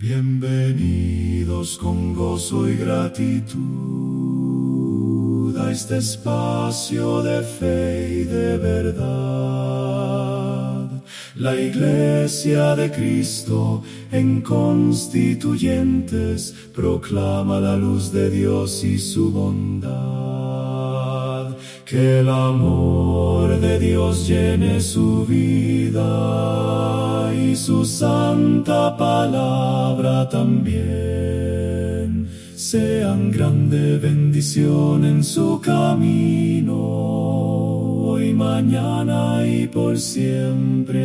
Bienvenidos con gozo y gratitud a este espacio de fe y de verdad. La Iglesia de Cristo en Constituyentes proclama la luz de Dios y su bondad. Que el amor de Dios llene su vida y su santa palabra también. Sean grande bendición en su camino, hoy, mañana y por siempre.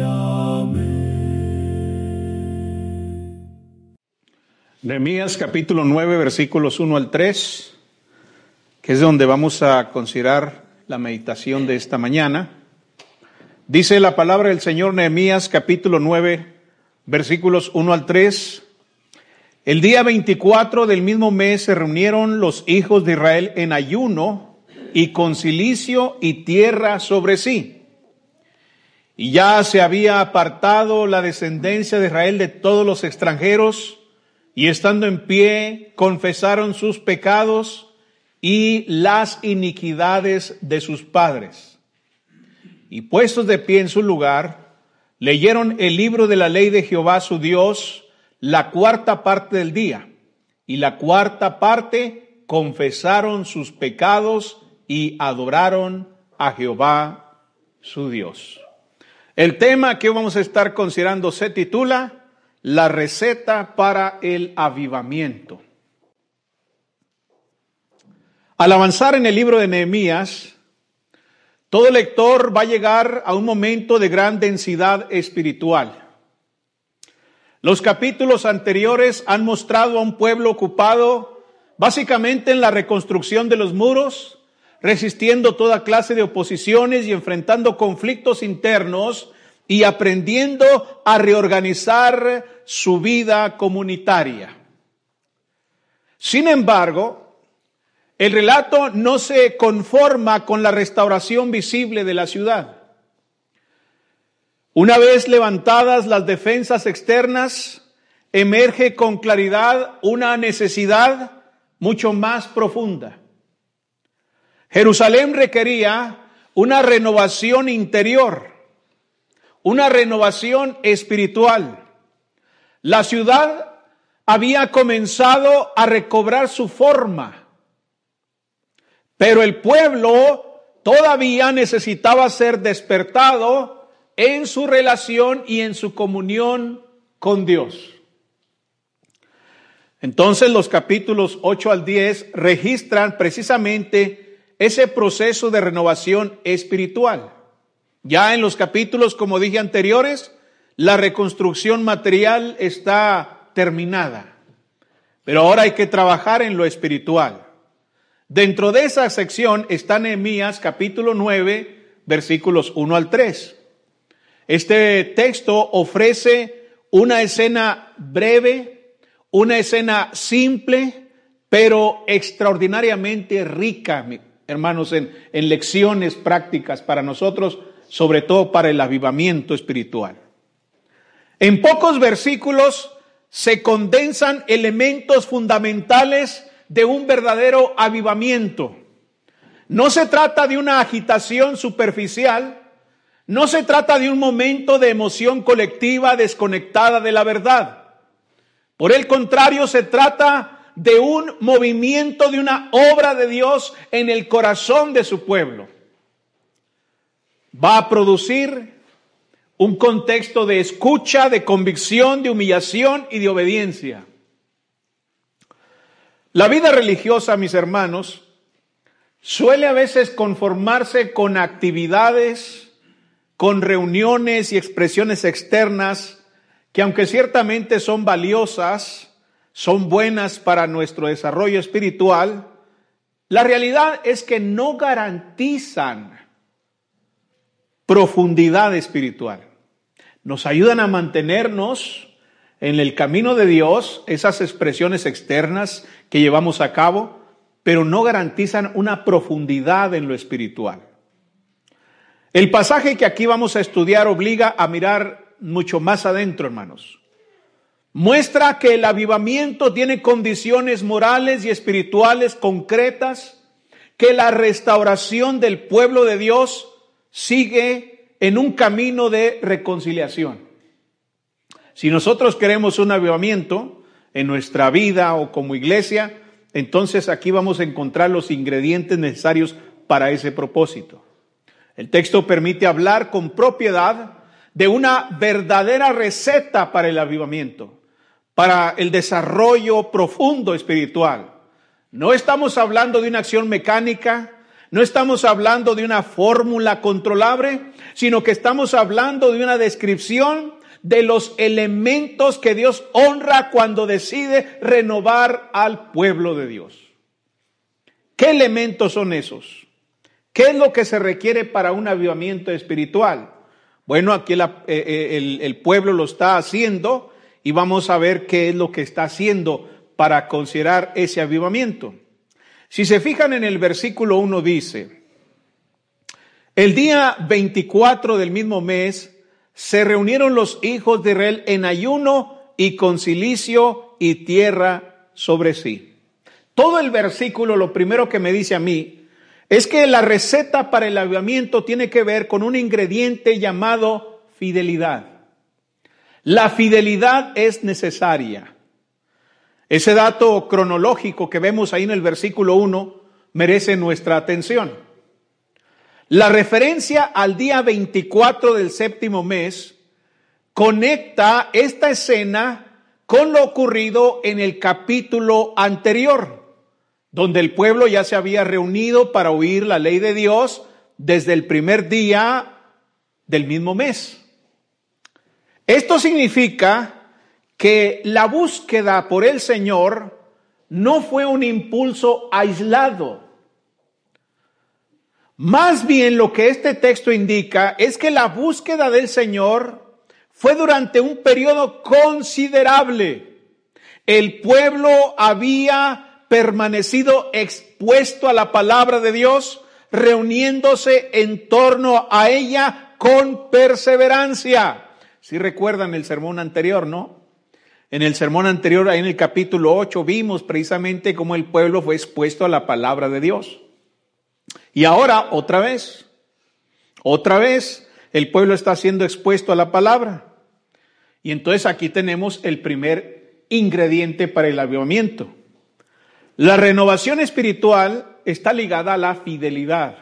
Amén. Nehemías capítulo 9, versículos 1 al 3, que es donde vamos a considerar la meditación de esta mañana. Dice la palabra del Señor, Nehemías capítulo 9, versículos 1 al 3. El día 24 del mismo mes se reunieron los hijos de Israel en ayuno y con cilicio y tierra sobre sí. Y ya se había apartado la descendencia de Israel de todos los extranjeros, y estando en pie confesaron sus pecados y las iniquidades de sus padres. Y puestos de pie en su lugar, leyeron el libro de la ley de Jehová su Dios la cuarta parte del día, y la cuarta parte confesaron sus pecados y adoraron a Jehová su Dios. El tema que vamos a estar considerando se titula La receta para el avivamiento. Al avanzar en el libro de Nehemías, todo lector va a llegar a un momento de gran densidad espiritual. Los capítulos anteriores han mostrado a un pueblo ocupado básicamente en la reconstrucción de los muros, resistiendo toda clase de oposiciones y enfrentando conflictos internos y aprendiendo a reorganizar su vida comunitaria. Sin embargo, el relato no se conforma con la restauración visible de la ciudad. Una vez levantadas las defensas externas, emerge con claridad una necesidad mucho más profunda. Jerusalén requería una renovación interior, una renovación espiritual. La ciudad había comenzado a recobrar su forma, pero el pueblo todavía necesitaba ser despertado en su relación y en su comunión con Dios. Entonces los capítulos 8 al 10 registran precisamente ese proceso de renovación espiritual. Ya en los capítulos, como dije anteriores, la reconstrucción material está terminada, pero ahora hay que trabajar en lo espiritual. Dentro de esa sección está Nehemías capítulo 9, versículos 1 al 3. Este texto ofrece una escena breve, una escena simple, pero extraordinariamente rica, hermanos, en lecciones prácticas para nosotros, sobre todo para el avivamiento espiritual. En pocos versículos se condensan elementos fundamentales de un verdadero avivamiento. No se trata de una agitación superficial, no se trata de un momento de emoción colectiva desconectada de la verdad. Por el contrario, se trata de un movimiento, de una obra de Dios en el corazón de su pueblo. Va a producir un contexto de escucha, de convicción, de humillación y de obediencia. La vida religiosa, mis hermanos, suele a veces conformarse con actividades, con reuniones y expresiones externas que, aunque ciertamente son valiosas, son buenas para nuestro desarrollo espiritual, la realidad es que no garantizan profundidad espiritual. Nos ayudan a mantenernos en el camino de Dios, esas expresiones externas que llevamos a cabo, pero no garantizan una profundidad en lo espiritual. El pasaje que aquí vamos a estudiar obliga a mirar mucho más adentro, hermanos. muestra que el avivamiento tiene condiciones morales y espirituales concretas, que la restauración del pueblo de Dios sigue en un camino de reconciliación. Si nosotros queremos un avivamiento en nuestra vida o como iglesia, entonces aquí vamos a encontrar los ingredientes necesarios para ese propósito. El texto permite hablar con propiedad de una verdadera receta para el avivamiento, para el desarrollo profundo espiritual. No estamos hablando de una acción mecánica, no estamos hablando de una fórmula controlable, sino que estamos hablando de una descripción de los elementos que Dios honra cuando decide renovar al pueblo de Dios. ¿Qué elementos son esos? ¿Qué es lo que se requiere para un avivamiento espiritual? Bueno, aquí el pueblo lo está haciendo y vamos a ver qué es lo que está haciendo para considerar ese avivamiento. Si se fijan en el versículo 1 dice: el día 24 del mismo mes se reunieron los hijos de Israel en ayuno y con cilicio y tierra sobre sí. Todo el versículo, lo primero que me dice a mí es que la receta para el avivamiento tiene que ver con un ingrediente llamado fidelidad. La fidelidad es necesaria. Ese dato cronológico que vemos ahí en el versículo 1 merece nuestra atención. La referencia al día 24 del séptimo mes conecta esta escena con lo ocurrido en el capítulo anterior, donde el pueblo ya se había reunido para oír la ley de Dios desde el primer día del mismo mes. Esto significa que la búsqueda por el Señor no fue un impulso aislado. Más bien lo que este texto indica es que la búsqueda del Señor fue durante un periodo considerable. El pueblo había permanecido expuesto a la palabra de Dios, reuniéndose en torno a ella con perseverancia. Si recuerdan el sermón anterior, ¿no? En el sermón anterior, ahí en el capítulo 8, vimos precisamente cómo el pueblo fue expuesto a la palabra de Dios. Y ahora, otra vez, el pueblo está siendo expuesto a la palabra. Y entonces aquí tenemos el primer ingrediente para el avivamiento. La renovación espiritual está ligada a la fidelidad.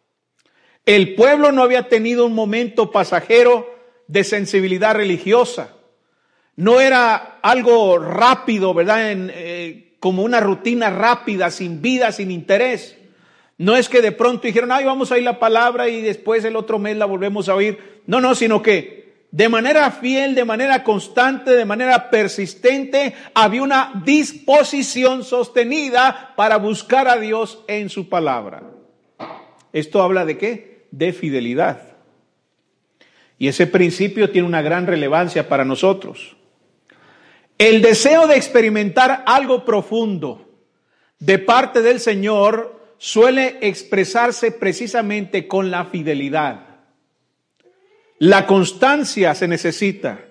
El pueblo no había tenido un momento pasajero de sensibilidad religiosa. No era algo rápido, ¿verdad? Como una rutina rápida, sin vida, sin interés. No es que de pronto dijeron, ay, vamos a oír la palabra y después el otro mes la volvemos a oír. No, sino que de manera fiel, de manera constante, de manera persistente, había una disposición sostenida para buscar a Dios en su palabra. ¿Esto habla de qué? De fidelidad. Y ese principio tiene una gran relevancia para nosotros. El deseo de experimentar algo profundo de parte del Señor suele expresarse precisamente con la fidelidad. La constancia se necesita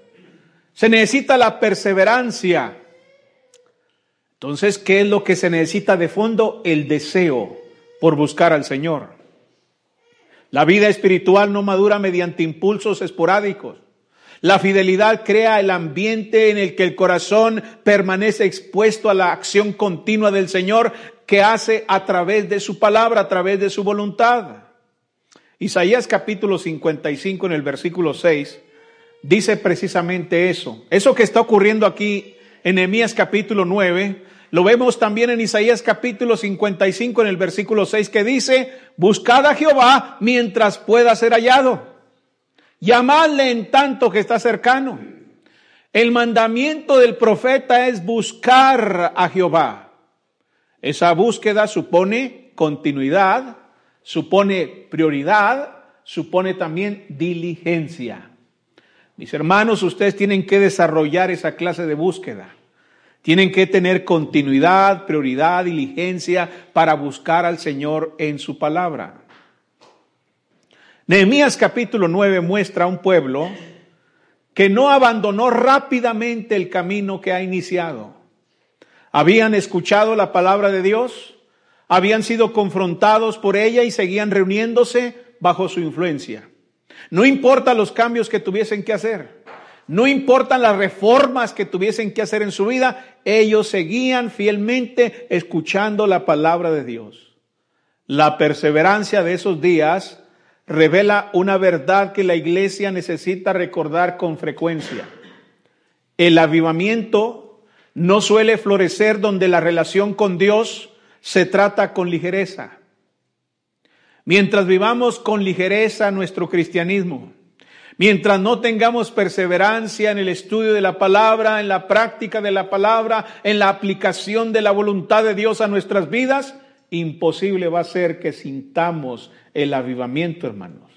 la perseverancia. Entonces, ¿qué es lo que se necesita de fondo? El deseo por buscar al Señor. La vida espiritual no madura mediante impulsos esporádicos. La fidelidad crea el ambiente en el que el corazón permanece expuesto a la acción continua del Señor que hace a través de su palabra, a través de su voluntad. Isaías capítulo 55 en el versículo 6 dice precisamente eso. Eso que está ocurriendo aquí en Nehemías capítulo 9, lo vemos también en Isaías capítulo 55 en el versículo 6 que dice: buscad a Jehová mientras pueda ser hallado. Llamadle en tanto que está cercano. El mandamiento del profeta es buscar a Jehová. Esa búsqueda supone continuidad, supone prioridad, supone también diligencia. Mis hermanos, ustedes tienen que desarrollar esa clase de búsqueda. Tienen que tener continuidad, prioridad, diligencia para buscar al Señor en su palabra. Nehemías capítulo 9 muestra a un pueblo que no abandonó rápidamente el camino que ha iniciado. Habían escuchado la palabra de Dios, habían sido confrontados por ella y seguían reuniéndose bajo su influencia. No importa los cambios que tuviesen que hacer, no importan las reformas que tuviesen que hacer en su vida, ellos seguían fielmente escuchando la palabra de Dios. La perseverancia de esos días revela una verdad que la iglesia necesita recordar con frecuencia. El avivamiento no suele florecer donde la relación con Dios se trata con ligereza. Mientras vivamos con ligereza nuestro cristianismo, mientras no tengamos perseverancia en el estudio de la palabra, en la práctica de la palabra, en la aplicación de la voluntad de Dios a nuestras vidas, imposible va a ser que sintamos el avivamiento, hermanos.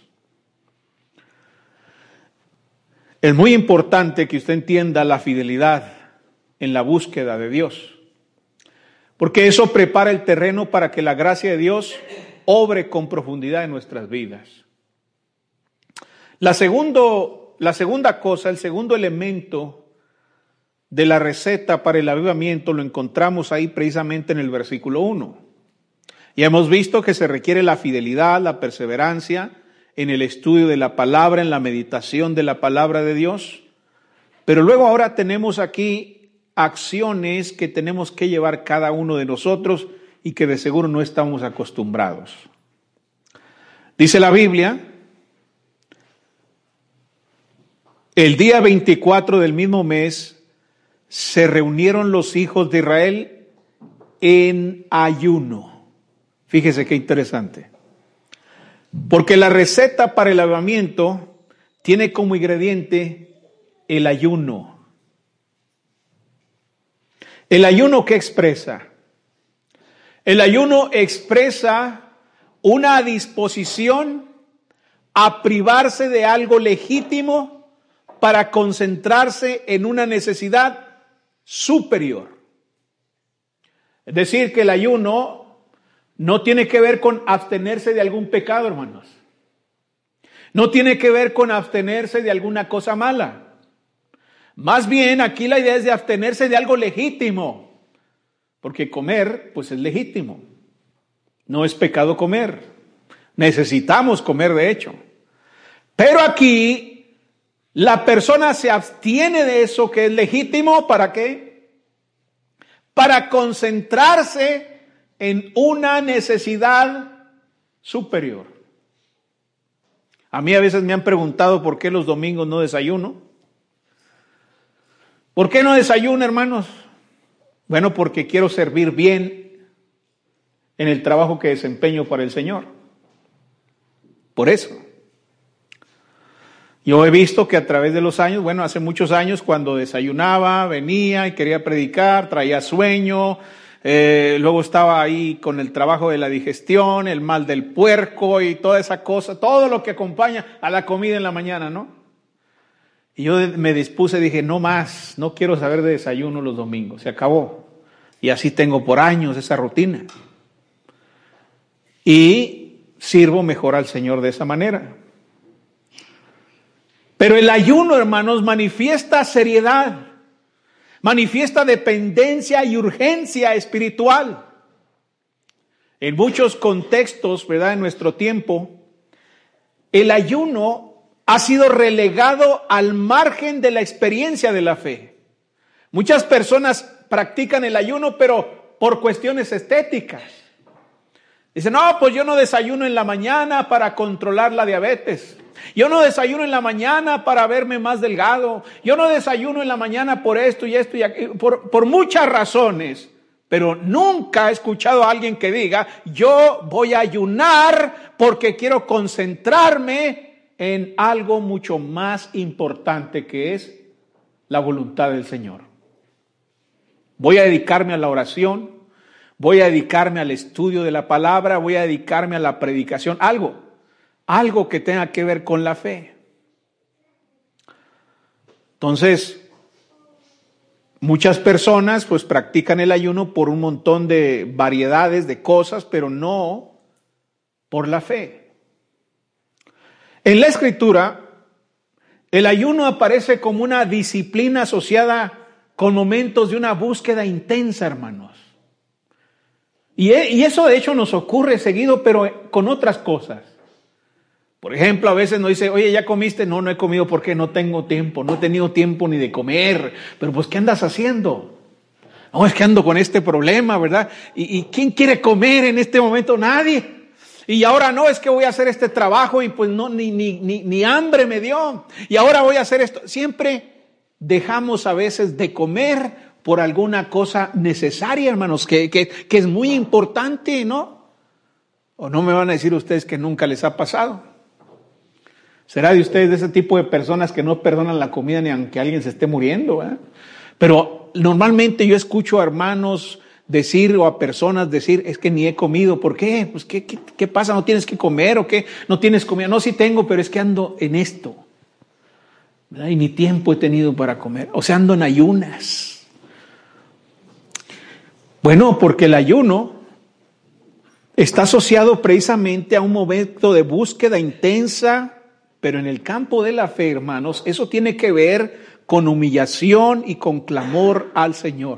Es muy importante que usted entienda la fidelidad en la búsqueda de Dios, porque eso prepara el terreno para que la gracia de Dios obre con profundidad en nuestras vidas. La segunda cosa, el segundo elemento de la receta para el avivamiento lo encontramos ahí precisamente en el versículo 1. Ya hemos visto que se requiere la fidelidad, la perseverancia en el estudio de la palabra, en la meditación de la palabra de Dios. Pero luego ahora tenemos aquí acciones que tenemos que llevar cada uno de nosotros y que de seguro no estamos acostumbrados. Dice la Biblia, el día 24 del mismo mes se reunieron los hijos de Israel en ayuno. Fíjese qué interesante. Porque la receta para el avivamiento tiene como ingrediente el ayuno. ¿El ayuno qué expresa? El ayuno expresa una disposición a privarse de algo legítimo para concentrarse en una necesidad superior. Es decir, que el ayuno no tiene que ver con abstenerse de algún pecado, hermanos. No tiene que ver con abstenerse de alguna cosa mala. Más bien, aquí la idea es de abstenerse de algo legítimo. Porque comer, pues es legítimo. No es pecado comer. Necesitamos comer, de hecho. Pero aquí, la persona se abstiene de eso que es legítimo, ¿para qué? Para concentrarse en una necesidad superior. A mí a veces me han preguntado por qué los domingos no desayuno. ¿Por qué no desayuno, hermanos? Bueno, porque quiero servir bien en el trabajo que desempeño para el Señor. Por eso. Yo he visto que a través de los años, bueno, hace muchos años cuando desayunaba, venía y quería predicar, traía sueño. Luego estaba ahí con el trabajo de la digestión, el mal del puerco y toda esa cosa, todo lo que acompaña a la comida en la mañana, ¿no? Y yo me dispuse, dije, no más, no quiero saber de desayuno los domingos, se acabó. Y así tengo por años esa rutina. Y sirvo mejor al Señor de esa manera. Pero el ayuno, hermanos, manifiesta seriedad. Manifiesta dependencia y urgencia espiritual. En muchos contextos, ¿verdad?, en nuestro tiempo, el ayuno ha sido relegado al margen de la experiencia de la fe. Muchas personas practican el ayuno, pero por cuestiones estéticas. Dicen, no, pues yo no desayuno en la mañana para controlar la diabetes. Yo no desayuno en la mañana para verme más delgado. Yo no desayuno en la mañana por esto y esto y aquello, por muchas razones. Pero nunca he escuchado a alguien que diga, yo voy a ayunar porque quiero concentrarme en algo mucho más importante que es la voluntad del Señor. Voy a dedicarme a la oración, voy a dedicarme al estudio de la palabra, voy a dedicarme a la predicación, algo que tenga que ver con la fe. Entonces, muchas personas pues practican el ayuno por un montón de variedades de cosas, pero no por la fe. En la Escritura, El ayuno aparece como una disciplina asociada con momentos de una búsqueda intensa, hermanos. Y eso de hecho nos ocurre seguido, pero con otras cosas. Por ejemplo, a veces nos dice, oye, ¿ya comiste? No, no he comido porque no tengo tiempo, no he tenido tiempo ni de comer. Pero pues, ¿qué andas haciendo? No, es que ando con este problema, ¿verdad? ¿Y quién quiere comer en este momento? Nadie. Y ahora no, es que voy a hacer este trabajo y pues no, ni hambre me dio. Y ahora voy a hacer esto. Siempre dejamos a veces de comer por alguna cosa necesaria, hermanos, que es muy importante, ¿no? ¿O no me van a decir ustedes que nunca les ha pasado? ¿Será de ustedes de ese tipo de personas que no perdonan la comida ni aunque alguien se esté muriendo? Pero normalmente yo escucho a hermanos decir o a personas decir, es que ni he comido. ¿Por qué? Pues ¿qué pasa? ¿No tienes que comer o qué? ¿No tienes comida? No, sí tengo, pero es que ando en esto, ¿verdad? Y ni tiempo he tenido para comer. O sea, ando en ayunas. Bueno, porque el ayuno está asociado precisamente a un momento de búsqueda intensa. Pero en el campo de la fe, hermanos, eso tiene que ver con humillación y con clamor al Señor.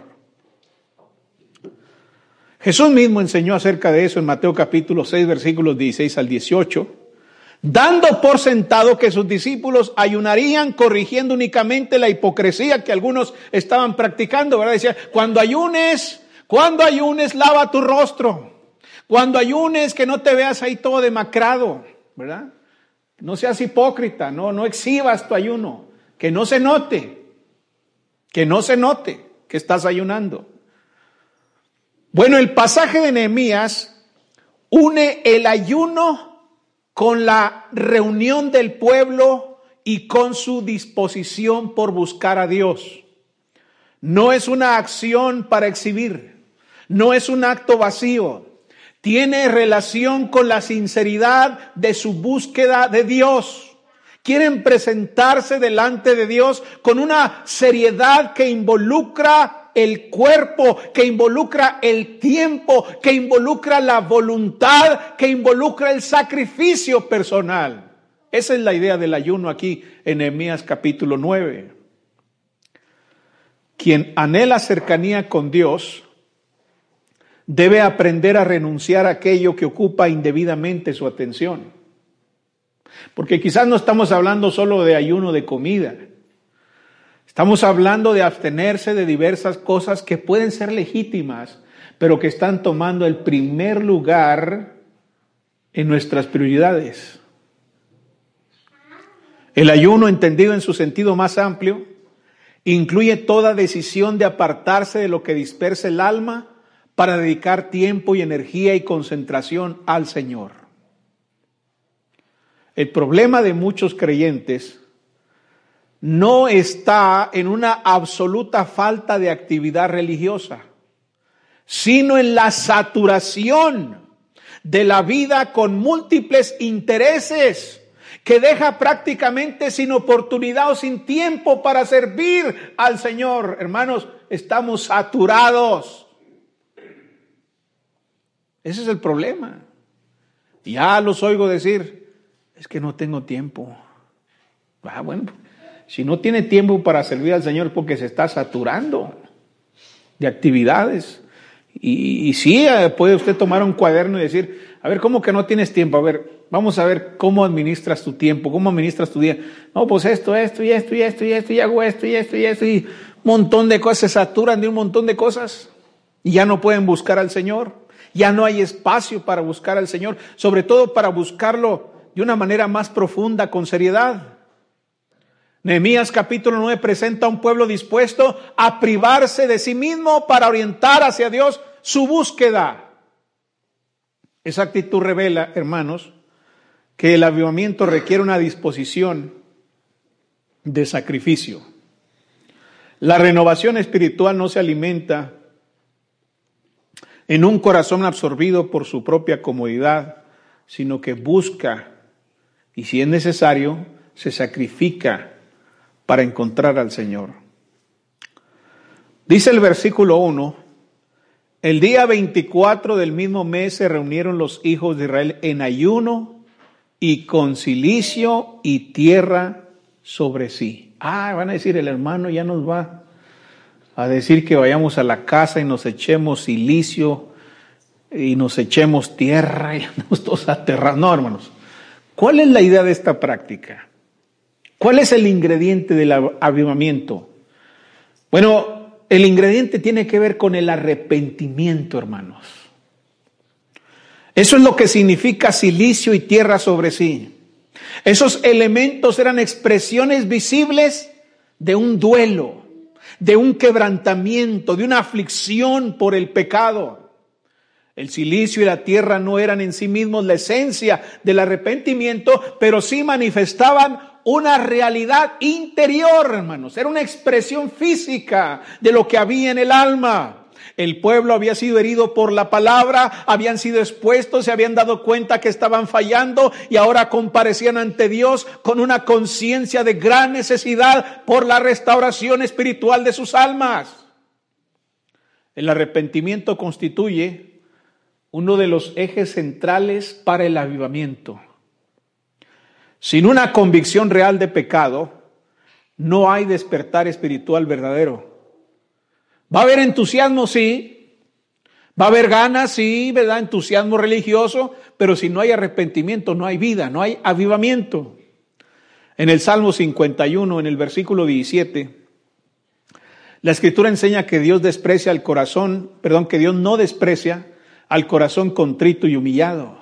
Jesús mismo enseñó acerca de eso en Mateo capítulo 6, versículos 16 al 18, dando por sentado que sus discípulos ayunarían corrigiendo únicamente la hipocresía que algunos estaban practicando, ¿verdad? Decía, cuando ayunes, lava tu rostro. Cuando ayunes, que no te veas ahí todo demacrado, ¿verdad? No seas hipócrita, no exhibas tu ayuno, que no se note que estás ayunando. Bueno, el pasaje de Nehemías une el ayuno con la reunión del pueblo y con su disposición por buscar a Dios. No es una acción para exhibir, no es un acto vacío. Tiene relación con la sinceridad de su búsqueda de Dios. Quieren presentarse delante de Dios con una seriedad que involucra el cuerpo, que involucra el tiempo, que involucra la voluntad, que involucra el sacrificio personal. Esa es la idea del ayuno aquí en Nehemías capítulo 9. Quien anhela cercanía con Dios debe aprender a renunciar a aquello que ocupa indebidamente su atención. Porque quizás no estamos hablando solo de ayuno de comida. Estamos hablando de abstenerse de diversas cosas que pueden ser legítimas, pero que están tomando el primer lugar en nuestras prioridades. El ayuno, entendido en su sentido más amplio, incluye toda decisión de apartarse de lo que dispersa el alma para dedicar tiempo y energía y concentración al Señor. El problema de muchos creyentes no está en una absoluta falta de actividad religiosa, sino en la saturación de la vida con múltiples intereses que deja prácticamente sin oportunidad o sin tiempo para servir al Señor. Hermanos, estamos saturados. Ese es el problema. Ya los oigo decir, es que no tengo tiempo. Bueno, si no tiene tiempo para servir al Señor es porque se está saturando de actividades. Y sí, puede usted tomar un cuaderno y decir, a ver, ¿cómo que no tienes tiempo? A ver, vamos a ver cómo administras tu tiempo, cómo administras tu día. No, pues esto, y hago esto, y un montón de cosas, se saturan de un montón de cosas y ya no pueden buscar al Señor. Ya no hay espacio para buscar al Señor, sobre todo para buscarlo de una manera más profunda, con seriedad. Nehemías capítulo 9 presenta a un pueblo dispuesto a privarse de sí mismo para orientar hacia Dios su búsqueda. Esa actitud revela, hermanos, que el avivamiento requiere una disposición de sacrificio. La renovación espiritual no se alimenta en un corazón absorbido por su propia comodidad, sino que busca, y si es necesario, se sacrifica para encontrar al Señor. Dice el versículo 1, el día 24 del mismo mes se reunieron los hijos de Israel en ayuno y con cilicio y tierra sobre sí. Van a decir, el hermano ya nos va a decir que vayamos a la casa y nos echemos silicio y nos echemos tierra y andamos todos aterrados. No, hermanos. ¿Cuál es la idea de esta práctica? ¿Cuál es el ingrediente del avivamiento? Bueno, el ingrediente tiene que ver con el arrepentimiento, hermanos. Eso es lo que significa silicio y tierra sobre sí. Esos elementos eran expresiones visibles de un duelo, de un quebrantamiento, de una aflicción por el pecado. El silicio y la tierra no eran en sí mismos la esencia del arrepentimiento, pero sí manifestaban una realidad interior, hermanos. Era una expresión física de lo que había en el alma. El pueblo había sido herido por la palabra, habían sido expuestos, se habían dado cuenta que estaban fallando y ahora comparecían ante Dios con una conciencia de gran necesidad por la restauración espiritual de sus almas. El arrepentimiento constituye uno de los ejes centrales para el avivamiento. Sin una convicción real de pecado, no hay despertar espiritual verdadero. Va a haber entusiasmo, sí. Va a haber ganas, sí, ¿verdad? Entusiasmo religioso, pero si no hay arrepentimiento, no hay vida, no hay avivamiento. En el Salmo 51, en el versículo 17, la Escritura enseña que Dios desprecia al corazón, que Dios no desprecia al corazón contrito y humillado.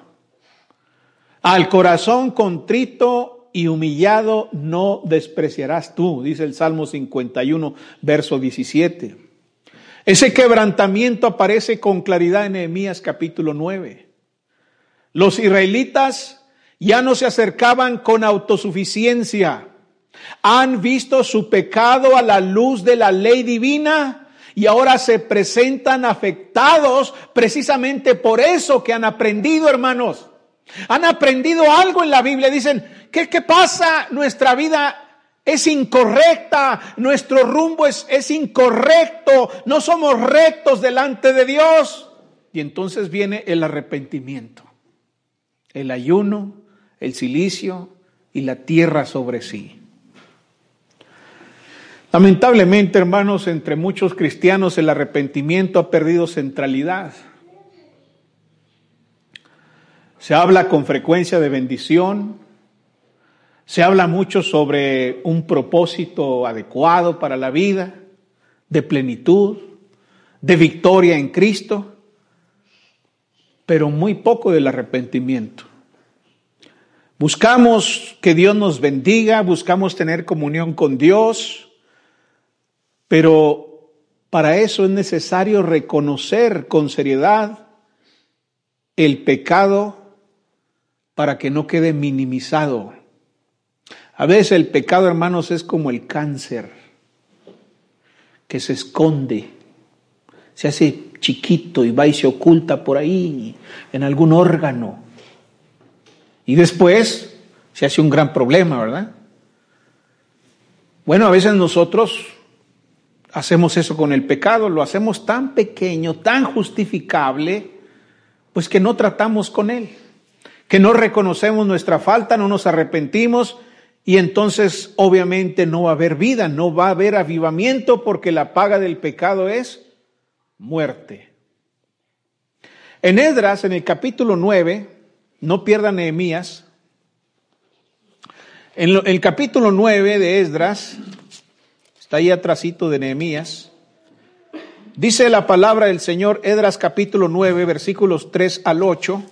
Al corazón contrito y humillado no despreciarás tú, dice el Salmo 51, verso 17. Ese quebrantamiento aparece con claridad en Nehemías capítulo 9. Los israelitas ya no se acercaban con autosuficiencia. Han visto su pecado a la luz de la ley divina y ahora se presentan afectados precisamente por eso que han aprendido, hermanos. Han aprendido algo en la Biblia. Dicen, ¿qué pasa? Nuestra vida es incorrecta, nuestro rumbo es incorrecto, no somos rectos delante de Dios. Y entonces viene el arrepentimiento, el ayuno, el silicio y la tierra sobre sí. Lamentablemente, hermanos, entre muchos cristianos el arrepentimiento ha perdido centralidad. Se habla con frecuencia de bendición. Se habla mucho sobre un propósito adecuado para la vida, de plenitud, de victoria en Cristo, pero muy poco del arrepentimiento. Buscamos que Dios nos bendiga, buscamos tener comunión con Dios, pero para eso es necesario reconocer con seriedad el pecado para que no quede minimizado. A veces el pecado, hermanos, es como el cáncer que se esconde, se hace chiquito y va y se oculta por ahí en algún órgano. Y después se hace un gran problema, ¿verdad? Bueno, a veces nosotros hacemos eso con el pecado, lo hacemos tan pequeño, tan justificable, pues que no tratamos con él, que no reconocemos nuestra falta, no nos arrepentimos. Y entonces obviamente no va a haber vida, no va a haber avivamiento porque la paga del pecado es muerte. En Esdras, en el capítulo 9, no pierdan Nehemías, en el capítulo 9 de Esdras, está ahí atrasito de Nehemías, dice la palabra del Señor, Esdras capítulo 9, versículos 3 al 8,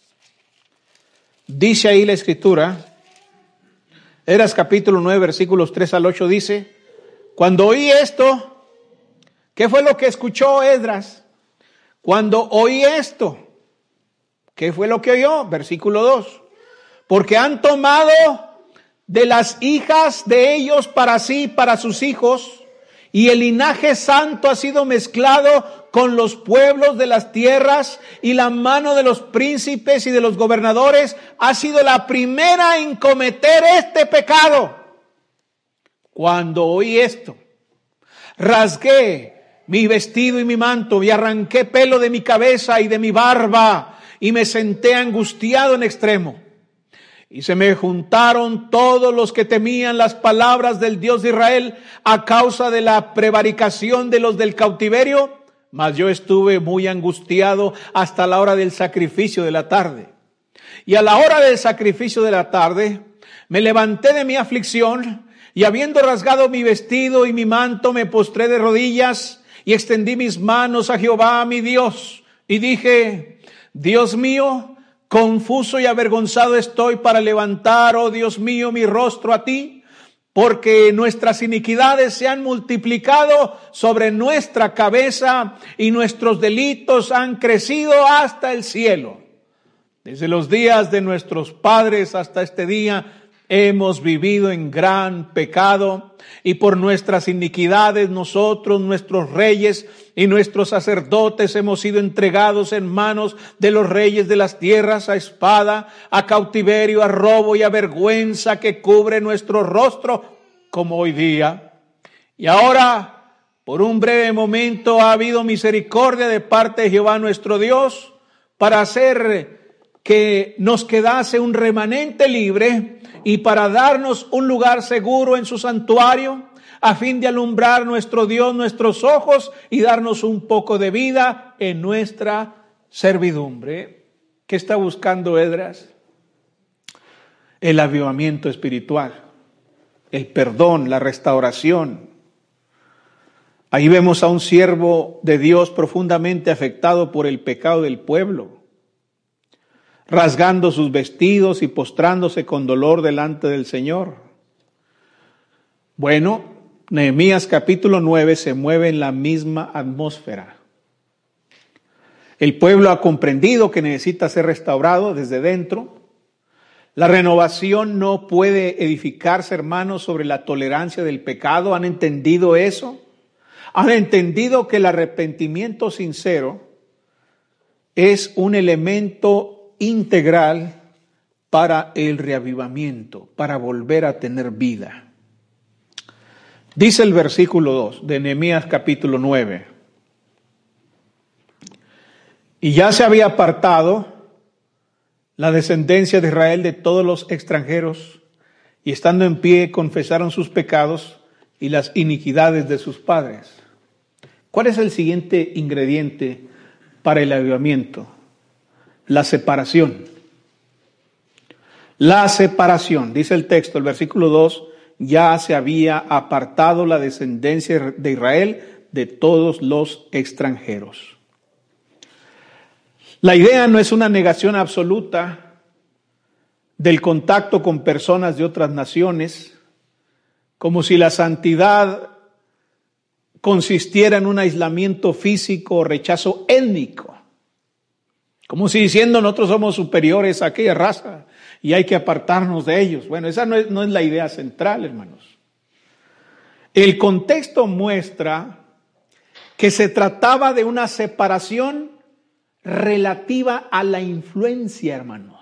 dice ahí la Escritura, Esdras capítulo 9, versículos 3 al 8 dice, cuando oí esto, ¿qué fue lo que escuchó Esdras? Cuando oí esto, ¿qué fue lo que oyó? Versículo 2, porque han tomado de las hijas de ellos para sí, para sus hijos, y el linaje santo ha sido mezclado con los pueblos de las tierras, y la mano de los príncipes y de los gobernadores ha sido la primera en cometer este pecado. Cuando oí esto, rasgué mi vestido y mi manto, y arranqué pelo de mi cabeza y de mi barba, y me senté angustiado en extremo. Y se me juntaron todos los que temían las palabras del Dios de Israel a causa de la prevaricación de los del cautiverio, mas yo estuve muy angustiado hasta la hora del sacrificio de la tarde. Y a la hora del sacrificio de la tarde me levanté de mi aflicción y habiendo rasgado mi vestido y mi manto me postré de rodillas y extendí mis manos a Jehová mi Dios y dije: Dios mío, confuso y avergonzado estoy para levantar, oh Dios mío, mi rostro a ti, porque nuestras iniquidades se han multiplicado sobre nuestra cabeza y nuestros delitos han crecido hasta el cielo. Desde los días de nuestros padres hasta este día hemos vivido en gran pecado, y por nuestras iniquidades nosotros, nuestros reyes y nuestros sacerdotes hemos sido entregados en manos de los reyes de las tierras a espada, a cautiverio, a robo y a vergüenza que cubre nuestro rostro como hoy día. Y ahora, por un breve momento ha habido misericordia de parte de Jehová nuestro Dios para hacer que nos quedase un remanente libre y para darnos un lugar seguro en su santuario, a fin de alumbrar nuestro Dios nuestros ojos y darnos un poco de vida en nuestra servidumbre. ¿Qué está buscando Esdras? El avivamiento espiritual, el perdón, la restauración. Ahí vemos a un siervo de Dios profundamente afectado por el pecado del pueblo, rasgando sus vestidos y postrándose con dolor delante del Señor. Bueno, Nehemías capítulo 9 se mueve en la misma atmósfera. El pueblo ha comprendido que necesita ser restaurado desde dentro. La renovación no puede edificarse, hermanos, sobre la tolerancia del pecado. ¿Han entendido eso? ¿Han entendido que el arrepentimiento sincero es un elemento integral para el reavivamiento, para volver a tener vida? Dice el versículo 2 de Nehemías capítulo 9. Y ya se había apartado la descendencia de Israel de todos los extranjeros, y estando en pie confesaron sus pecados y las iniquidades de sus padres. ¿Cuál es el siguiente ingrediente para el avivamiento? La separación. La separación, dice el texto, el versículo 2, ya se había apartado la descendencia de Israel de todos los extranjeros. La idea no es una negación absoluta del contacto con personas de otras naciones, como si la santidad consistiera en un aislamiento físico o rechazo étnico. Como si diciendo nosotros somos superiores a aquella raza y hay que apartarnos de ellos. Bueno, esa no es la idea central, hermanos. El contexto muestra que se trataba de una separación relativa a la influencia, hermanos.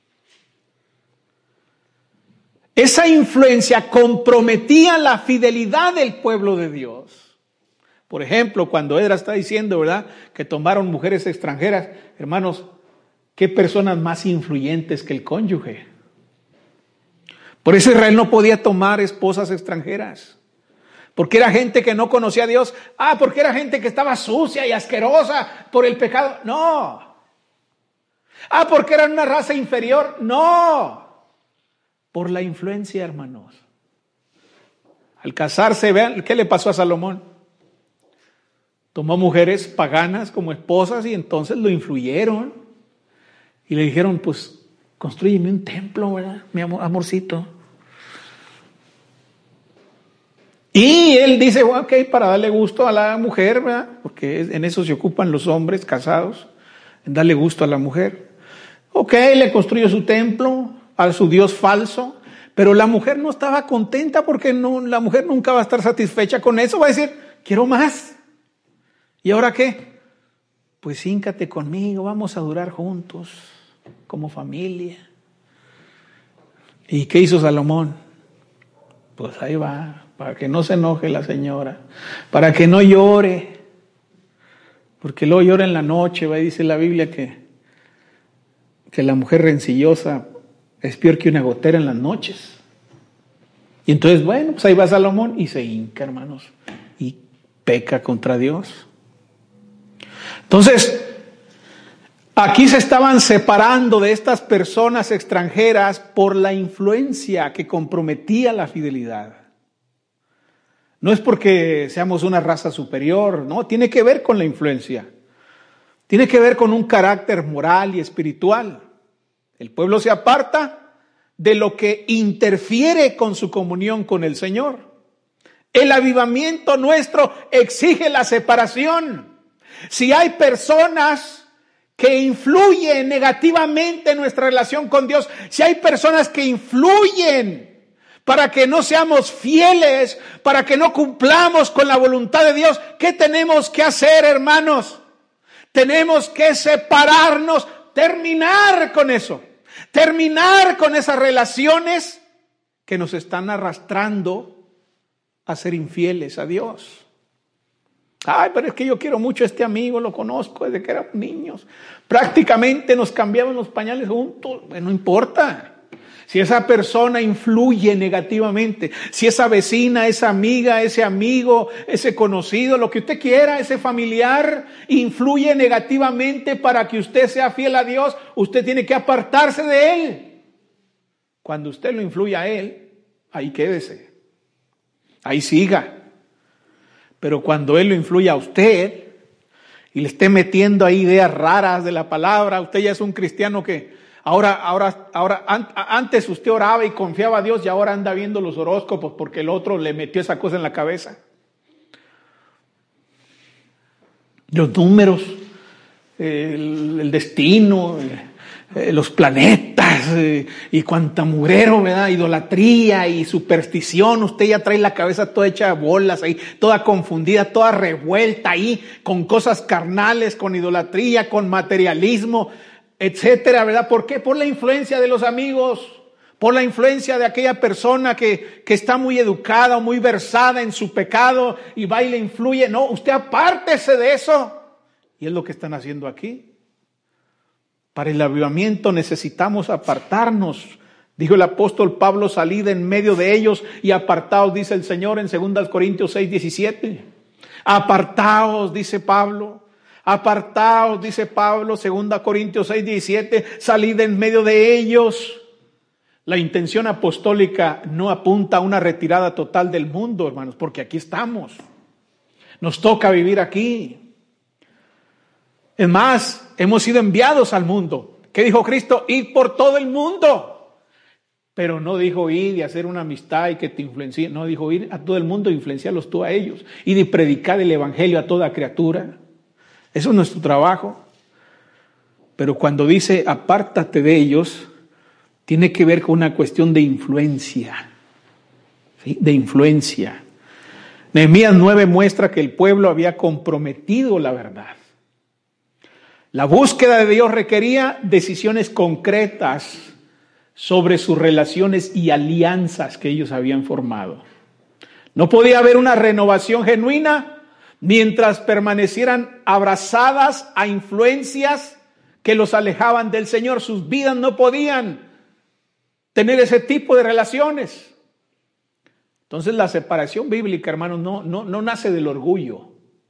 Esa influencia comprometía la fidelidad del pueblo de Dios. Por ejemplo, cuando Esdras está diciendo, ¿verdad?, que tomaron mujeres extranjeras, hermanos, ¿qué personas más influyentes que el cónyuge? Por eso Israel no podía tomar esposas extranjeras, porque era gente que no conocía a Dios. Porque era gente que estaba sucia y asquerosa por el pecado. No. Porque eran una raza inferior. No. Por la influencia, hermanos. Al casarse, vean, ¿qué le pasó a Salomón? Tomó mujeres paganas como esposas y entonces lo influyeron. Y le dijeron, pues, constrúyeme un templo, ¿verdad? Mi amorcito. Y él dice, ok, para darle gusto a la mujer, ¿verdad? Porque en eso se ocupan los hombres casados, en darle gusto a la mujer. Ok, le construyó su templo a su Dios falso, pero la mujer no estaba contenta porque la mujer nunca va a estar satisfecha con eso. Va a decir, quiero más. ¿Y ahora qué? Pues híncate conmigo, vamos a durar juntos, como familia. ¿Y qué hizo Salomón? Pues ahí va, para que no se enoje la señora, para que no llore, porque luego llora en la noche, dice la Biblia que la mujer rencillosa Es peor que una gotera en las noches. Y entonces, bueno, pues ahí va Salomón y se hinca, hermanos, y peca contra Dios. Entonces, aquí se estaban separando de estas personas extranjeras por la influencia que comprometía la fidelidad. No es porque seamos una raza superior, no, tiene que ver con la influencia. Tiene que ver con un carácter moral y espiritual. El pueblo se aparta de lo que interfiere con su comunión con el Señor. El avivamiento nuestro exige la separación. Si hay personas que influyen negativamente en nuestra relación con Dios, si hay personas que influyen para que no seamos fieles, para que no cumplamos con la voluntad de Dios, ¿qué tenemos que hacer, hermanos? Tenemos que separarnos, terminar con eso. Terminar con esas relaciones que nos están arrastrando a ser infieles a Dios. Ay, pero es que yo quiero mucho a este amigo, lo conozco desde que éramos niños. Prácticamente nos cambiaban los pañales juntos. No importa. Si esa persona influye negativamente, si esa vecina, esa amiga, ese amigo, ese conocido, lo que usted quiera, ese familiar, influye negativamente para que usted sea fiel a Dios, usted tiene que apartarse de él. Cuando usted lo influye a él, ahí quédese, ahí siga. Pero cuando él lo influye a usted y le esté metiendo ahí ideas raras de la palabra, usted ya es un cristiano que antes usted oraba y confiaba a Dios y ahora anda viendo los horóscopos porque el otro le metió esa cosa en la cabeza. Los números, el destino, los planetas y cuanta mugrero, ¿verdad? Idolatría y superstición. Usted ya trae la cabeza toda hecha de bolas ahí, toda confundida, toda revuelta ahí con cosas carnales, con idolatría, con materialismo, etcétera, ¿verdad? ¿Por qué? Por la influencia de los amigos, por la influencia de aquella persona que está muy educada o muy versada en su pecado y va y le influye. No, usted apártese de eso. Y es lo que están haciendo aquí. Para el avivamiento necesitamos apartarnos. Dijo el apóstol Pablo, salid en medio de ellos y apartaos, dice el Señor en 2 Corintios 6:17. Apartaos, dice Pablo. Apartaos, dice Pablo, 2 Corintios 6:17, salid en medio de ellos. La intención apostólica no apunta a una retirada total del mundo, hermanos, porque aquí estamos. Nos toca vivir aquí. Es más, hemos sido enviados al mundo. ¿Qué dijo Cristo? Id por todo el mundo. Pero no dijo ir y hacer una amistad y que te influencie. No, dijo ir a todo el mundo e influenciarlos tú a ellos. Y de predicar el evangelio a toda criatura. Eso es nuestro trabajo. Pero cuando dice apártate de ellos, tiene que ver con una cuestión de influencia. ¿Sí? De influencia. Nehemías 9 muestra que el pueblo había comprometido la verdad. La búsqueda de Dios requería decisiones concretas sobre sus relaciones y alianzas que ellos habían formado. No podía haber una renovación genuina mientras permanecieran abrazadas a influencias que los alejaban del Señor. Sus vidas no podían tener ese tipo de relaciones. Entonces la separación bíblica, hermanos, no nace del orgullo.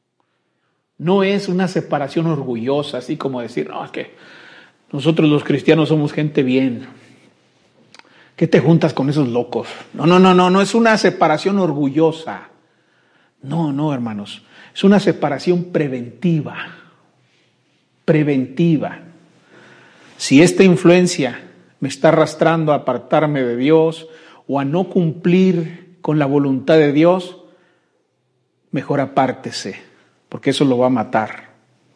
No es una separación orgullosa, así como decir, no, es que nosotros los cristianos somos gente bien. ¿Qué te juntas con esos locos? No es una separación orgullosa. No, hermanos. Es una separación preventiva. Preventiva. Si esta influencia me está arrastrando a apartarme de Dios o a no cumplir con la voluntad de Dios, mejor apártese, porque eso lo va a matar.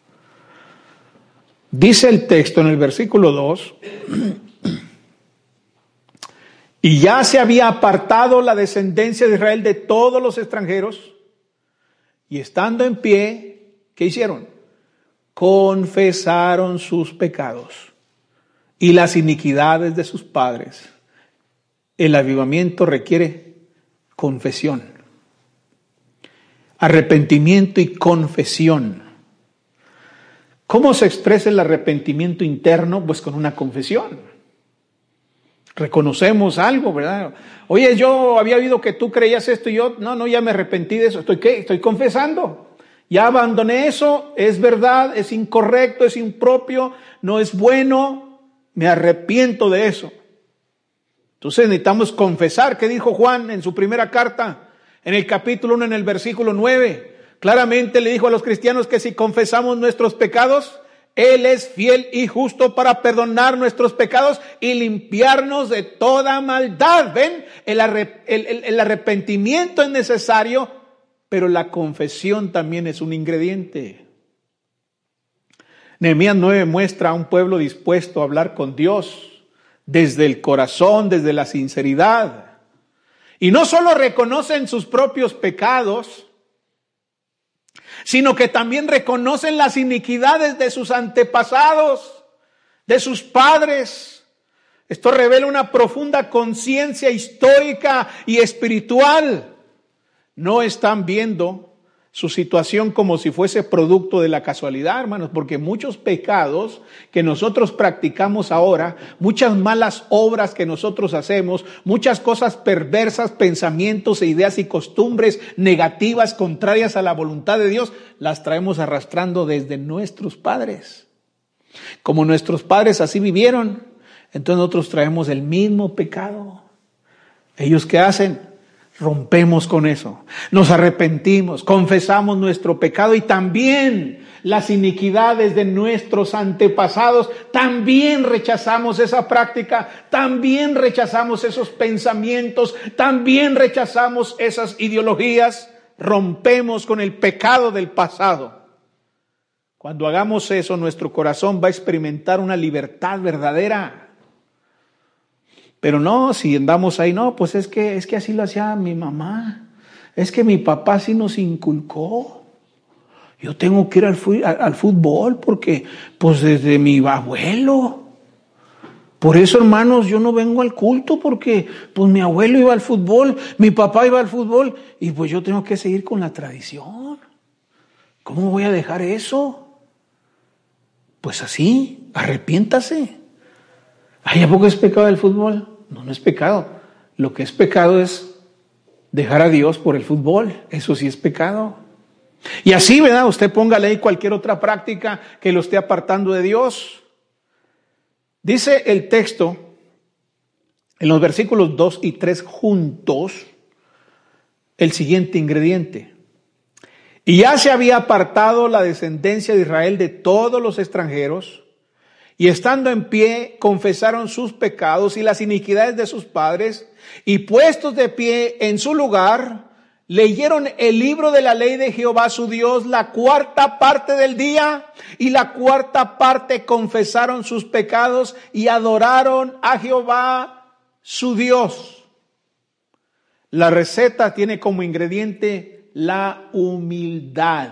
Dice el texto en el versículo 2, y ya se había apartado la descendencia de Israel de todos los extranjeros, y estando en pie, ¿qué hicieron? Confesaron sus pecados y las iniquidades de sus padres. El avivamiento requiere confesión, arrepentimiento y confesión. ¿Cómo se expresa el arrepentimiento interno? Pues con una confesión. reconocemos algo, ¿verdad? Oye, yo había oído que tú creías esto y yo, no, ya me arrepentí de eso. Estoy confesando. Ya abandoné eso, es verdad, es incorrecto, es impropio, no es bueno, me arrepiento de eso. Entonces necesitamos confesar. ¿Qué dijo Juan en su primera carta? En el capítulo 1, en el versículo 9. Claramente le dijo a los cristianos que si confesamos nuestros pecados, Él es fiel y justo para perdonar nuestros pecados y limpiarnos de toda maldad. ¿Ven? El arrepentimiento es necesario, pero la confesión también es un ingrediente. Nehemías 9 muestra a un pueblo dispuesto a hablar con Dios desde el corazón, desde la sinceridad. Y no solo reconocen sus propios pecados, sino que también reconocen las iniquidades de sus antepasados, de sus padres. Esto revela una profunda conciencia histórica y espiritual. No están viendo su situación como si fuese producto de la casualidad, hermanos, porque muchos pecados que nosotros practicamos ahora, muchas malas obras que nosotros hacemos, muchas cosas perversas, pensamientos e ideas y costumbres negativas, contrarias a la voluntad de Dios, las traemos arrastrando desde nuestros padres. Como nuestros padres así vivieron, entonces nosotros traemos el mismo pecado. ¿Ellos qué hacen? Rompemos con eso, nos arrepentimos, confesamos nuestro pecado y también las iniquidades de nuestros antepasados, también rechazamos esa práctica, también rechazamos esos pensamientos, también rechazamos esas ideologías, rompemos con el pecado del pasado. Cuando hagamos eso, nuestro corazón va a experimentar una libertad verdadera. Pero no, si andamos ahí, no, pues es que así lo hacía mi mamá, es que mi papá así nos inculcó. Yo tengo que ir al fútbol porque, pues desde mi abuelo. Por eso, hermanos, yo no vengo al culto porque, pues mi abuelo iba al fútbol, mi papá iba al fútbol y pues yo tengo que seguir con la tradición. ¿Cómo voy a dejar eso? Pues así, arrepiéntase. ¿Ay, a poco es pecado el fútbol? No es pecado. Lo que es pecado es dejar a Dios por el fútbol. Eso sí es pecado. Y así, ¿verdad? Usted póngale ahí cualquier otra práctica que lo esté apartando de Dios. Dice el texto, en los versículos 2 y 3 juntos, el siguiente ingrediente. Y ya se había apartado la descendencia de Israel de todos los extranjeros, y estando en pie, confesaron sus pecados y las iniquidades de sus padres, y puestos de pie en su lugar, leyeron el libro de la ley de Jehová su Dios la cuarta parte del día, y la cuarta parte confesaron sus pecados y adoraron a Jehová su Dios. La receta tiene como ingrediente la humildad.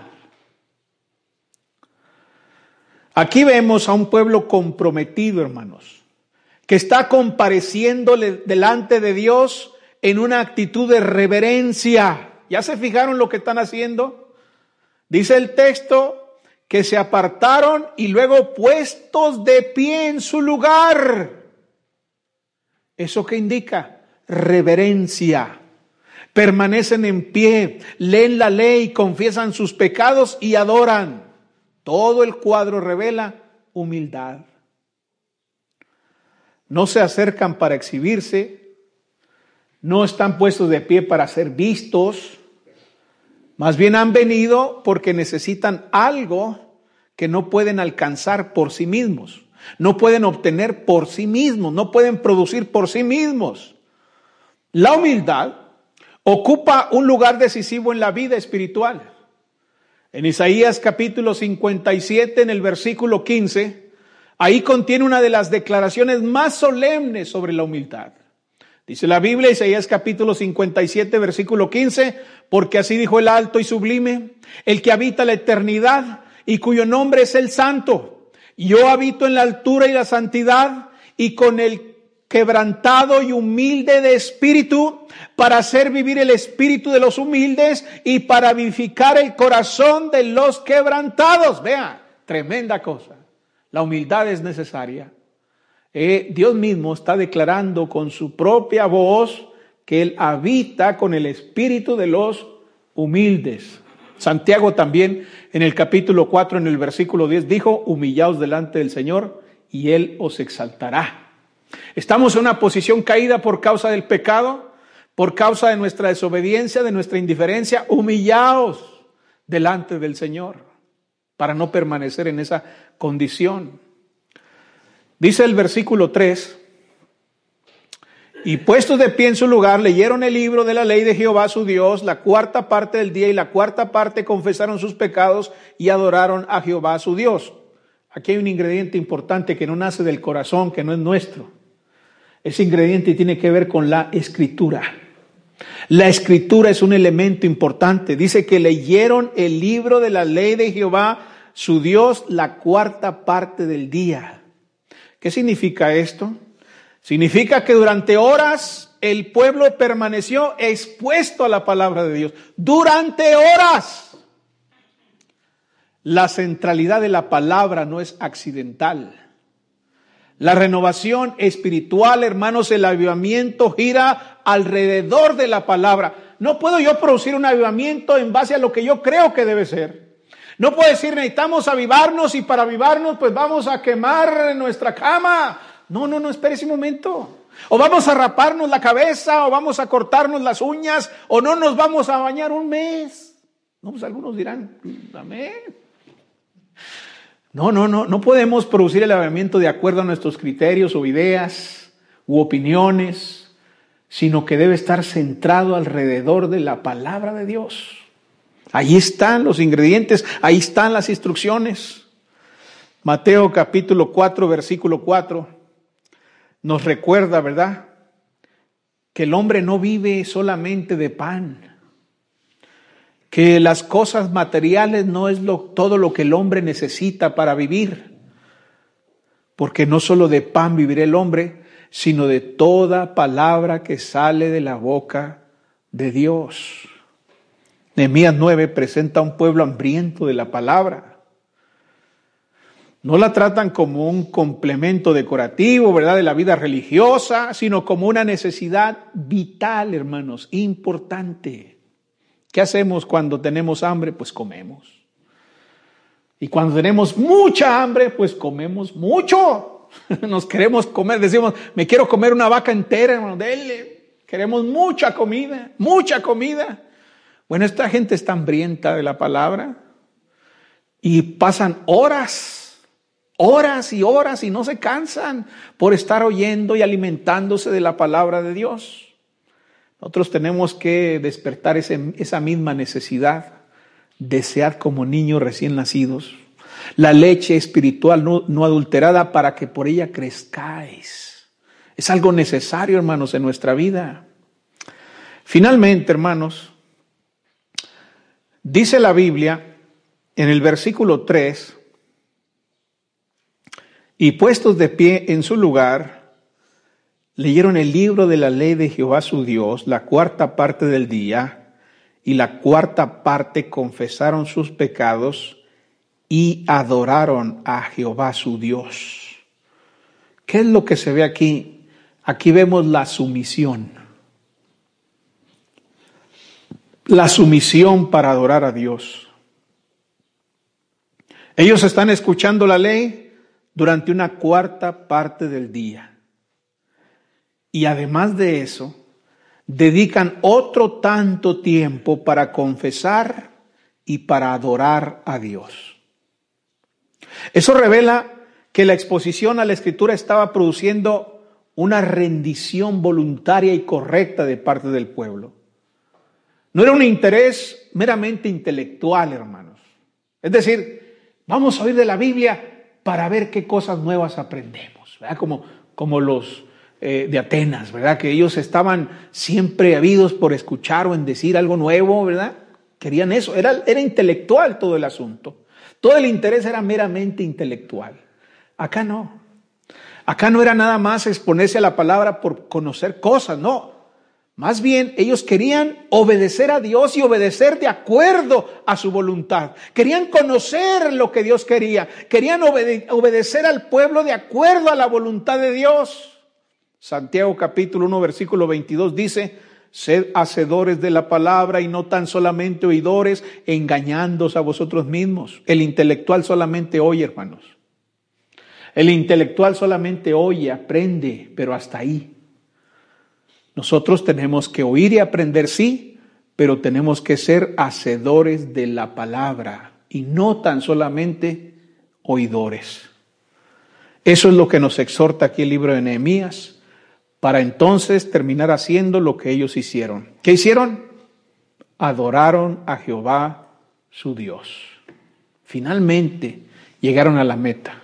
Aquí vemos a un pueblo comprometido, hermanos, que está compareciendo delante de Dios en una actitud de reverencia. ¿Ya se fijaron lo que están haciendo? Dice el texto que se apartaron y luego puestos de pie en su lugar. ¿Eso qué indica? Reverencia. Permanecen en pie, leen la ley, confiesan sus pecados y adoran. Todo el cuadro revela humildad. No se acercan para exhibirse, no están puestos de pie para ser vistos, más bien han venido porque necesitan algo que no pueden alcanzar por sí mismos, no pueden obtener por sí mismos, no pueden producir por sí mismos. La humildad ocupa un lugar decisivo en la vida espiritual. En Isaías capítulo 57, en el versículo 15, ahí contiene una de las declaraciones más solemnes sobre la humildad. Dice la Biblia, Isaías capítulo 57, versículo 15, porque así dijo el alto y sublime, el que habita la eternidad y cuyo nombre es el Santo. Yo habito en la altura y la santidad y con el quebrantado y humilde de espíritu, para hacer vivir el espíritu de los humildes y para vivificar el corazón de los quebrantados. Vea, tremenda cosa. La humildad es necesaria. Dios mismo está declarando con su propia voz que Él habita con el espíritu de los humildes. Santiago también en el capítulo 4, en el versículo 10, dijo: humillaos delante del Señor y Él os exaltará. Estamos en una posición caída por causa del pecado, por causa de nuestra desobediencia, de nuestra indiferencia. Humillaos delante del Señor para no permanecer en esa condición. Dice el versículo 3: y puestos de pie en su lugar, leyeron el libro de la ley de Jehová su Dios, la cuarta parte del día, y la cuarta parte confesaron sus pecados y adoraron a Jehová su Dios. Aquí hay un ingrediente importante que no nace del corazón, que no es nuestro. Ese ingrediente tiene que ver con la Escritura. La Escritura es un elemento importante. Dice que leyeron el libro de la ley de Jehová su Dios la cuarta parte del día. ¿Qué significa esto? Significa que durante horas el pueblo permaneció expuesto a la palabra de Dios. Durante horas. La centralidad de la palabra no es accidental. La renovación espiritual, hermanos, el avivamiento gira alrededor de la palabra. No puedo yo producir un avivamiento en base a lo que yo creo que debe ser. No puedo decir necesitamos avivarnos y para avivarnos pues vamos a quemar nuestra cama. No, espere ese momento. O vamos a raparnos la cabeza, o vamos a cortarnos las uñas, o no nos vamos a bañar un mes. No, pues algunos dirán, amén. No podemos producir el avivamiento de acuerdo a nuestros criterios o ideas u opiniones, sino que debe estar centrado alrededor de la palabra de Dios. Ahí están los ingredientes, ahí están las instrucciones. Mateo capítulo 4, versículo 4. Nos recuerda, ¿verdad?, que el hombre no vive solamente de pan, que las cosas materiales no es todo lo que el hombre necesita para vivir, porque no solo de pan vivirá el hombre, sino de toda palabra que sale de la boca de Dios. Nehemías 9 presenta a un pueblo hambriento de la palabra. No la tratan como un complemento decorativo, ¿verdad?, de la vida religiosa, sino como una necesidad vital, hermanos, importante. ¿Qué hacemos cuando tenemos hambre? Pues comemos. Y cuando tenemos mucha hambre, pues comemos mucho. Nos queremos comer, decimos, me quiero comer una vaca entera, hermano, dele. Queremos mucha comida, mucha comida. Bueno, esta gente está hambrienta de la palabra y pasan horas y horas y no se cansan por estar oyendo y alimentándose de la palabra de Dios. Nosotros tenemos que despertar esa misma necesidad, desear como niños recién nacidos la leche espiritual no adulterada para que por ella crezcáis. Es algo necesario, hermanos, en nuestra vida. Finalmente, hermanos, dice la Biblia en el versículo 3, y puestos de pie en su lugar, leyeron el libro de la ley de Jehová su Dios, la cuarta parte del día, y la cuarta parte confesaron sus pecados y adoraron a Jehová su Dios. ¿Qué es lo que se ve aquí? Aquí vemos la sumisión. La sumisión para adorar a Dios. Ellos están escuchando la ley durante una cuarta parte del día. Y además de eso, dedican otro tanto tiempo para confesar y para adorar a Dios. Eso revela que la exposición a la Escritura estaba produciendo una rendición voluntaria y correcta de parte del pueblo. No era un interés meramente intelectual, hermanos. Es decir, vamos a oír de la Biblia para ver qué cosas nuevas aprendemos, ¿verdad? Como los de Atenas, ¿verdad? Que ellos estaban siempre ávidos por escuchar o en decir algo nuevo, ¿verdad? Querían eso, era intelectual todo el asunto. Todo el interés era meramente intelectual. Acá no era nada más exponerse a la palabra por conocer cosas, no. Más bien, ellos querían obedecer a Dios y obedecer de acuerdo a su voluntad. Querían conocer lo que Dios quería. Querían obedecer al pueblo de acuerdo a la voluntad de Dios. Santiago capítulo 1 versículo 22 dice: sed hacedores de la palabra y no tan solamente oidores, engañándoos a vosotros mismos. El intelectual solamente oye, hermanos. El intelectual solamente oye, aprende, pero hasta ahí. Nosotros tenemos que oír y aprender, sí, pero tenemos que ser hacedores de la palabra y no tan solamente oidores. Eso es lo que nos exhorta aquí el libro de Nehemías, para entonces terminar haciendo lo que ellos hicieron. ¿Qué hicieron? Adoraron a Jehová su Dios. Finalmente llegaron a la meta.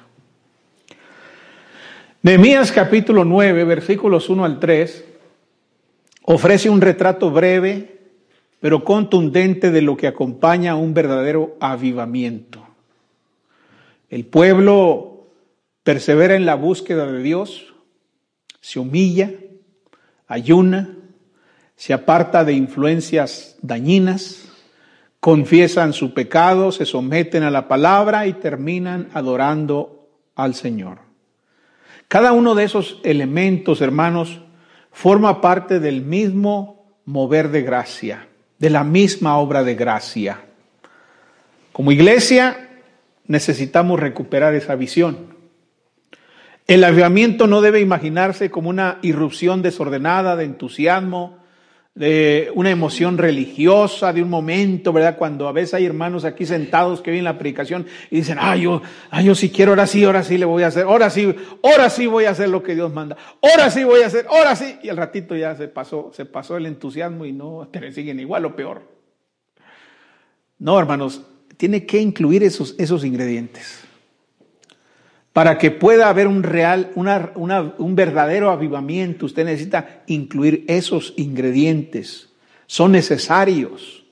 Nehemías capítulo 9, versículos 1 al 3, ofrece un retrato breve, pero contundente de lo que acompaña a un verdadero avivamiento. El pueblo persevera en la búsqueda de Dios, se humilla, ayuna, se aparta de influencias dañinas, confiesan su pecado, se someten a la palabra y terminan adorando al Señor. Cada uno de esos elementos, hermanos, forma parte del mismo mover de gracia, de la misma obra de gracia. Como iglesia necesitamos recuperar esa visión. El avivamiento no debe imaginarse como una irrupción desordenada de entusiasmo, de una emoción religiosa, de un momento, ¿verdad? Cuando a veces hay hermanos aquí sentados que oyen la predicación y dicen, yo sí quiero, ahora sí le voy a hacer, ahora sí voy a hacer lo que Dios manda, ahora sí voy a hacer, ahora sí. Y al ratito ya se pasó el entusiasmo y no, te siguen igual o peor. No, hermanos, tiene que incluir esos ingredientes. Para que pueda haber un verdadero avivamiento, usted necesita incluir esos ingredientes. Son necesarios.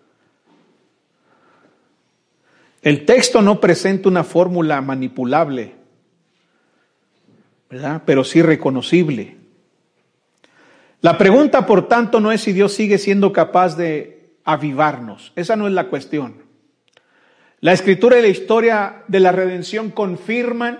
El texto no presenta una fórmula manipulable, ¿verdad? Pero sí reconocible. La pregunta, por tanto, no es si Dios sigue siendo capaz de avivarnos. Esa no es la cuestión. La Escritura y la historia de la redención confirman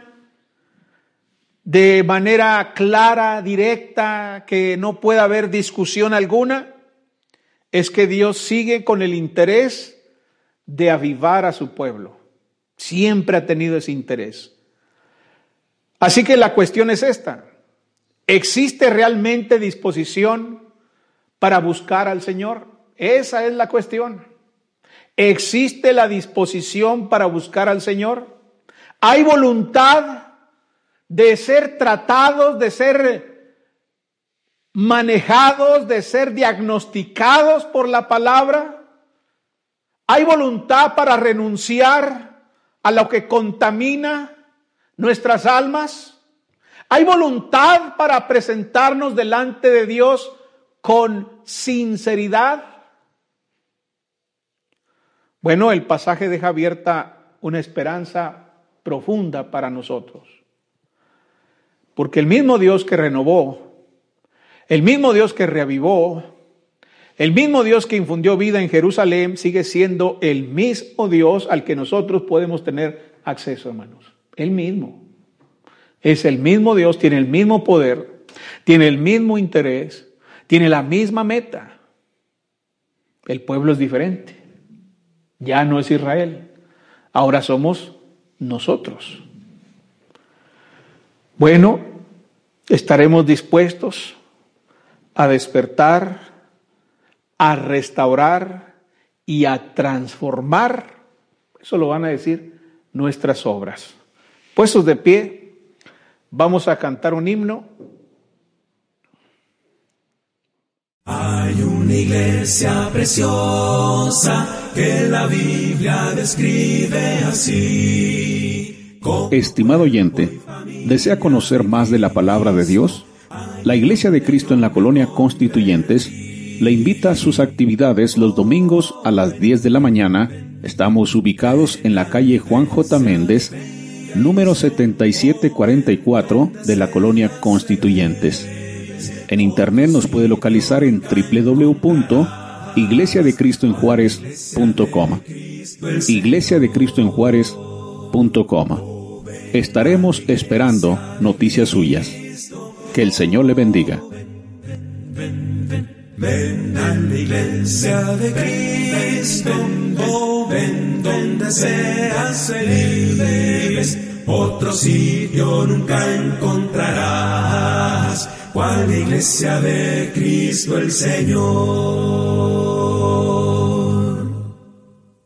de manera clara, directa, que no puede haber discusión alguna, es que Dios sigue con el interés de avivar a su pueblo. Siempre ha tenido ese interés. Así que la cuestión es esta: ¿existe realmente disposición para buscar al Señor? Esa es la cuestión. ¿Existe la disposición para buscar al Señor? ¿Hay voluntad de ser tratados, de ser manejados, de ser diagnosticados por la palabra? ¿Hay voluntad para renunciar a lo que contamina nuestras almas? ¿Hay voluntad para presentarnos delante de Dios con sinceridad? Bueno, el pasaje deja abierta una esperanza profunda para nosotros. Porque el mismo Dios que renovó, el mismo Dios que reavivó, el mismo Dios que infundió vida en Jerusalén, sigue siendo el mismo Dios al que nosotros podemos tener acceso, hermanos. El mismo. Es el mismo Dios, tiene el mismo poder, tiene el mismo interés, tiene la misma meta. El pueblo es diferente. Ya no es Israel, ahora somos nosotros. Bueno, estaremos dispuestos a despertar, a restaurar y a transformar, eso lo van a decir, nuestras obras. Puestos de pie, vamos a cantar un himno. Hay una iglesia preciosa que la Biblia describe así. Estimado oyente, ¿desea conocer más de la palabra de Dios? La Iglesia de Cristo en la Colonia Constituyentes le invita a sus actividades los domingos a las 10 de la mañana. Estamos ubicados en la calle Juan J. Méndez, número 7744 de la Colonia Constituyentes. En internet nos puede localizar en www.iglesiadecristoenjuarez.com. iglesiadecristoenjuarez.com. Estaremos esperando noticias suyas. Que el Señor le bendiga. Ven a la iglesia de Cristo, oh, ven donde seas feliz. Otro sitio nunca encontrarás, cual la iglesia de Cristo el Señor.